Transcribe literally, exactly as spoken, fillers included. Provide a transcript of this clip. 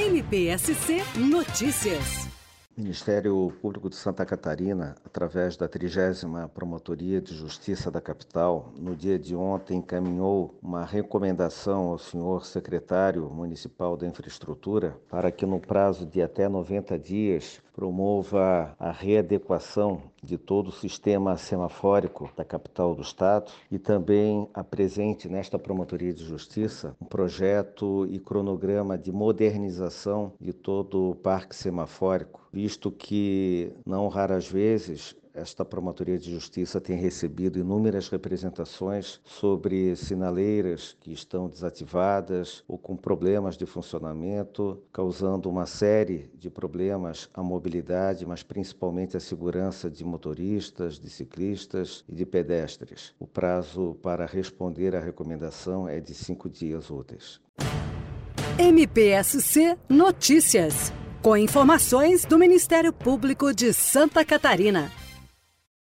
M P S C Notícias. O Ministério Público de Santa Catarina, através da trigésima Promotoria de Justiça da capital, no dia de ontem encaminhou uma recomendação ao senhor secretário municipal da Infraestrutura para que no prazo de até noventa dias promova a readequação de todo o sistema semafórico da capital do estado e também apresente nesta Promotoria de Justiça um projeto e cronograma de modernização de todo o parque semafórico, visto que, não raras vezes, esta Promotoria de Justiça tem recebido inúmeras representações sobre sinaleiras que estão desativadas ou com problemas de funcionamento, causando uma série de problemas à mobilidade, mas principalmente à segurança de motoristas, de ciclistas e de pedestres. O prazo para responder à recomendação é de cinco dias úteis. M P S C Notícias, com informações do Ministério Público de Santa Catarina.